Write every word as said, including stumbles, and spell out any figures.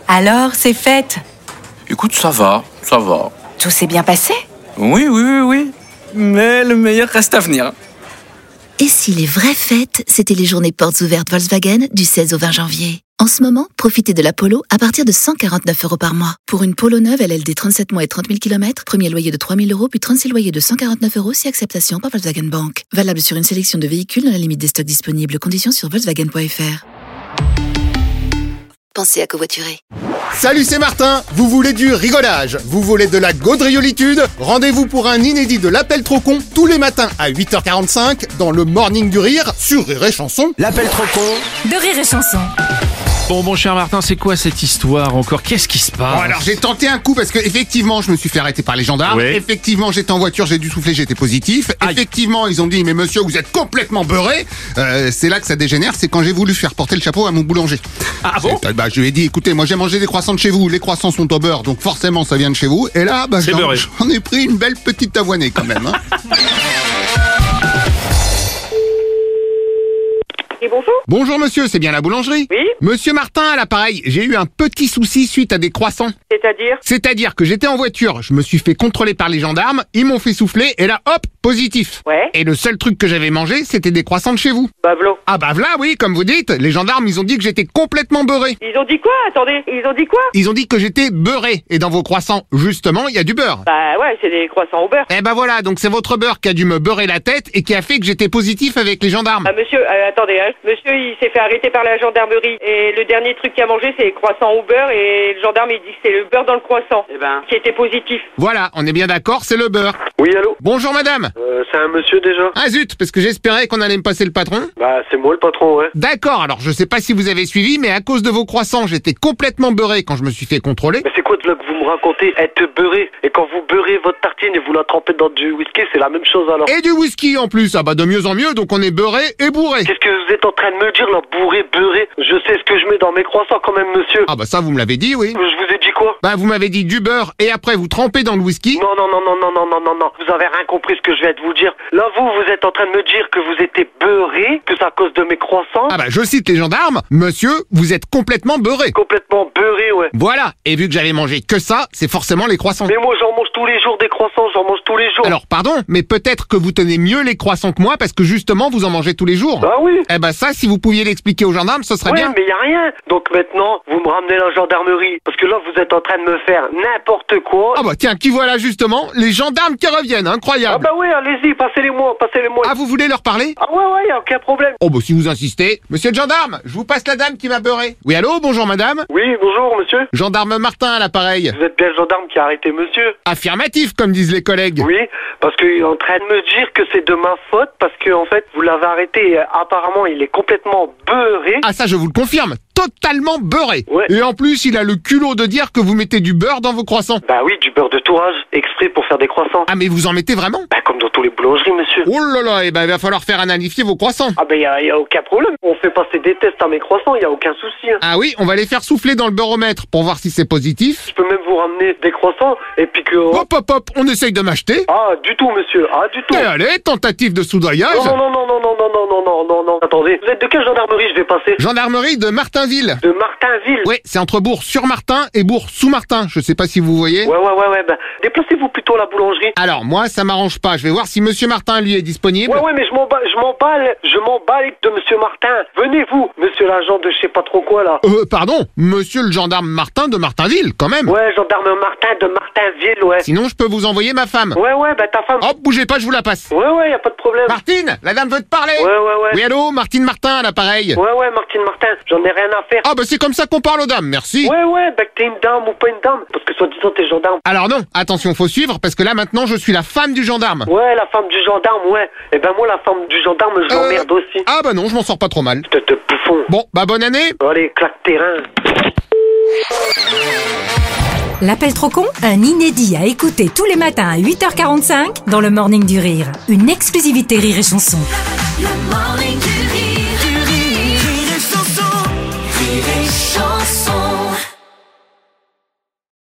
Alors, c'est fête? Écoute, ça va, ça va. Tout s'est bien passé? Oui, oui, oui, oui. Mais le meilleur reste à venir. Et si les vraies fêtes, c'était les journées portes ouvertes Volkswagen du seize au vingt janvier. En ce moment, profitez de la Polo à partir de cent quarante-neuf euros par mois. Pour une Polo neuve L L D trente-sept mois et trente mille kilomètres, premier loyer de trois mille euros, puis trente-six loyers de cent quarante-neuf euros si acceptation par Volkswagen Bank. Valable sur une sélection de véhicules dans la limite des stocks disponibles. Conditions sur volkswagen point f r. Pensez à covoiturer. Salut, c'est Martin. Vous voulez du rigolage? Vous voulez de la gaudriolitude? Rendez-vous pour un inédit de l'appel trop con tous les matins à huit heures quarante-cinq dans le Morning du Rire sur Rire et Chanson. L'appel trop con de Rire et Chanson. Bon, mon cher Martin, c'est quoi cette histoire encore? Qu'est-ce qui se passe? Bon, alors j'ai tenté un coup parce que effectivement je me suis fait arrêter par les gendarmes. Oui. Effectivement j'étais en voiture, j'ai dû souffler, j'étais positif. Aïe. Effectivement ils ont dit mais monsieur vous êtes complètement beurré. Euh, c'est là que ça dégénère, c'est quand j'ai voulu faire porter le chapeau à mon boulanger. Ah bon? C'est- Bah je lui ai dit écoutez moi j'ai mangé des croissants de chez vous, les croissants sont au beurre donc forcément ça vient de chez vous. Et là bah C'est j'en, beurré. j'en ai pris une belle petite avoinée quand même. Hein. Et bonjour. Bonjour monsieur, c'est bien la boulangerie? Oui. Monsieur Martin à l'appareil, j'ai eu un petit souci suite à des croissants. C'est-à-dire? C'est-à-dire que j'étais en voiture, je me suis fait contrôler par les gendarmes, ils m'ont fait souffler et là hop, positif. Ouais. Et le seul truc que j'avais mangé, c'était des croissants de chez vous. Bavlo. Ah bah voilà, oui, comme vous dites, les gendarmes, ils ont dit que j'étais complètement beurré. Ils ont dit quoi? Attendez, ils ont dit quoi? Ils ont dit que j'étais beurré. Et dans vos croissants, justement, il y a du beurre. Bah ouais, c'est des croissants au beurre. Eh bah voilà, donc c'est votre beurre qui a dû me beurrer la tête et qui a fait que j'étais positif avec les gendarmes. Ah monsieur, euh, attendez, hein. Monsieur il s'est fait arrêter par la gendarmerie et le dernier truc qu'il a mangé c'est les croissants au beurre et le gendarme il dit que c'est le beurre dans le croissant. Eh ben, qui était positif. Voilà, on est bien d'accord, c'est le beurre. Oui, allô? Bonjour madame. Euh, c'est un monsieur déjà? Ah zut, parce que j'espérais qu'on allait me passer le patron. Bah, c'est moi le patron, ouais. D'accord, alors je sais pas si vous avez suivi, mais à cause de vos croissants, j'étais complètement beurré quand je me suis fait contrôler. Mais c'est quoi de là que vous me racontez? Être beurré. Et quand vous beurrez votre tartine et vous la trempez dans du whisky, c'est la même chose alors. Et du whisky en plus, ah bah de mieux en mieux, donc on est beurré et bourré. Qu'est-ce que vous êtes en train de me dire là? Bourré, beurré? Je sais ce que je mets dans mes croissants quand même, monsieur. Ah bah ça vous me l'avez dit, oui. Je vous ai dit quoi? Bah vous m'avez dit du beurre et après vous trempez dans le whisky. Non, non, non, non, non, non, non, non, non. Vous avez rien compris ce que je viens de vous dire. Là, vous, vous êtes en train de me dire que vous étiez beurré, que c'est à cause de mes croissants. Ah bah je cite les gendarmes, monsieur, vous êtes complètement beurré. Complètement beurré, ouais. Voilà, et vu que j'avais mangé que ça, c'est forcément les croissants. Mais moi, j'en mange tous les jours des croissants, j'en mange tous les jours. Alors pardon, mais peut-être que vous tenez mieux les croissants que moi parce que justement vous en mangez tous les jours. Ah oui. Eh bah ça, si vous pouviez l'expliquer aux gendarmes, ce serait Oui, bien. mais y a rien. Donc maintenant, vous me ramenez la gendarmerie. Parce que là, vous êtes en train de me faire n'importe quoi. Ah bah tiens, qui voilà justement, les gendarmes qui reviennent, Ah incroyable. bah oui, allez-y, passez-les-moi, passez-les-moi. Ah, vous voulez leur parler? Ah ouais, ouais, y a aucun problème. Oh bah si vous insistez. Monsieur le gendarme, je vous passe la dame qui m'a beurré. Oui allô, bonjour madame. Oui, bonjour, monsieur. Gendarme Martin à l'appareil. Vous êtes bien le gendarme qui a arrêté monsieur? Affirmatif comme disent les collègues. Oui, parce qu'il est en train de me dire que c'est de ma faute, parce que en fait, vous l'avez arrêté et apparemment, il est complètement beurré. Ah ça je vous le confirme, totalement beurré. Ouais. Et en plus il a le culot de dire que vous mettez du beurre dans vos croissants. Bah oui, du beurre de tourage, exprès pour faire des croissants. Ah mais vous en mettez vraiment? Bah comme dans tous les boulangeries, monsieur. Oh là là, et ben il va falloir faire analyser vos croissants. Ah bah y a, y a aucun problème. On fait passer des tests à mes croissants, y a aucun souci. Hein. Ah oui, on va les faire souffler dans le baromètre pour voir si c'est positif. Je peux même vous ramener des croissants et puis que... Hop hop hop, on essaye de m'acheter. Ah, du tout, monsieur. Ah, du tout. Et allez, tentative de soudoyage. Non, non, non, non, non, non, non, non, non, non, non. Attendez, vous êtes de quelle gendarmerie je vais passer? Gendarmerie de Martinville. De Martinville. Ouais, c'est entre Bourg-sur-Martin et Bourg-sous-Martin. Je sais pas si vous voyez. Ouais, ouais, ouais, ouais. Ben, déplacez-vous plutôt à la boulangerie. Alors, moi, ça m'arrange pas. Je vais voir si Monsieur Martin, lui, est disponible. Ouais, ouais, mais je m'en bats, je m'en bats, je m'en bats de Monsieur Martin. Venez, vous, monsieur l'agent de je sais pas trop quoi, là. Euh, pardon, Monsieur le gendarme Martin de Martinville, quand même. Ouais, gendarme Martin de Martinville, ouais. Sinon, je peux vous envoyer ma femme. Ouais, ouais, ben ta femme. Hop, bougez pas, je vous la passe. Ouais, ouais, y a pas de problème. Martine, la dame veut te parler. Ouais, ouais, ouais. Oui, allô, Martine Martin à l'appareil. Ouais, ouais, Martine Martin, j'en ai rien à faire. Ah, bah c'est comme ça qu'on parle aux dames, merci. Ouais, ouais, bah que t'es une dame ou pas une dame. Parce que soi-disant t'es gendarme. Alors non, attention, faut suivre, parce que là, maintenant, je suis la femme du gendarme. Ouais, la femme du gendarme, ouais. Et ben moi, la femme du gendarme, je Euh, l'emmerde aussi. Ah bah non, je m'en sors pas trop mal. Te te bouffon. Bon, bah bonne année. Allez, claque terrain. L'appel trop con, un inédit à écouter tous les matins à huit heures quarante-cinq dans le Morning du Rire. Une exclusivité Rire et Chanson. Le Morning du